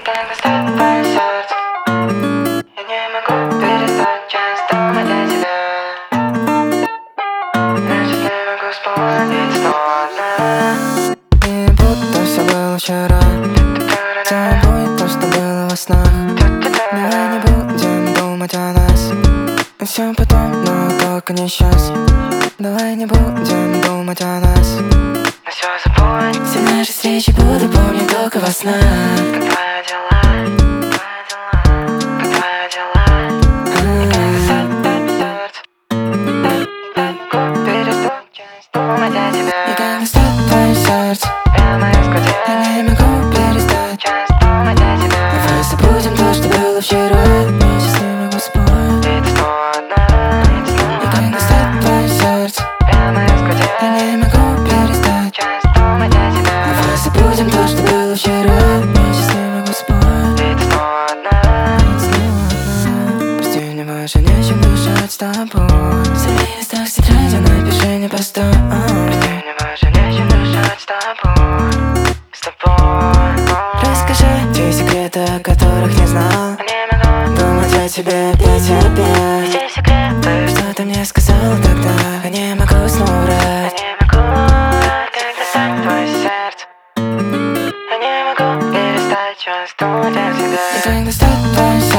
когда стать твое сердце, я не могу перестать часто думать о тебе. Я сейчас не могу вспомнить снова. И будто все было вчера, с тобой то, что было во снах. Давай не будем думать о нас, все потом, но только не сейчас. Давай не будем думать о нас, Но все забудь. все наши встречи буду помнить только во снах. Как твои дела, как твои дела. И когда стать твое сердце, я не могу перестать часто думать о тебе. И когда стать твое сердце, Прямо из груди, я не могу перестать часто думать о тебе. Давай забудем то, что было вчера, я сейчас не могу спать. Ведь снова одна, ведь И снова когда одна. стать твое сердце, Прямо из груди, я не могу перестать часто думать о тебе. Давай забудем то, что было вчера, я сейчас не могу спать. Ведь снова одна. Прости, мне больше нечем дышать с тобой. Среди листах тетради напиши мне постой. Мне больше нечем дышать с тобой, с тобой. Расскажи те секреты, о которых не знал. Не могу, Думать о тебе, петь тебе. все секреты, Что ты мне сказал тогда, я не могу снова врать. не могу, когда стать твое сердце. Я не могу перестать часто думать о тебе. И когда стать твое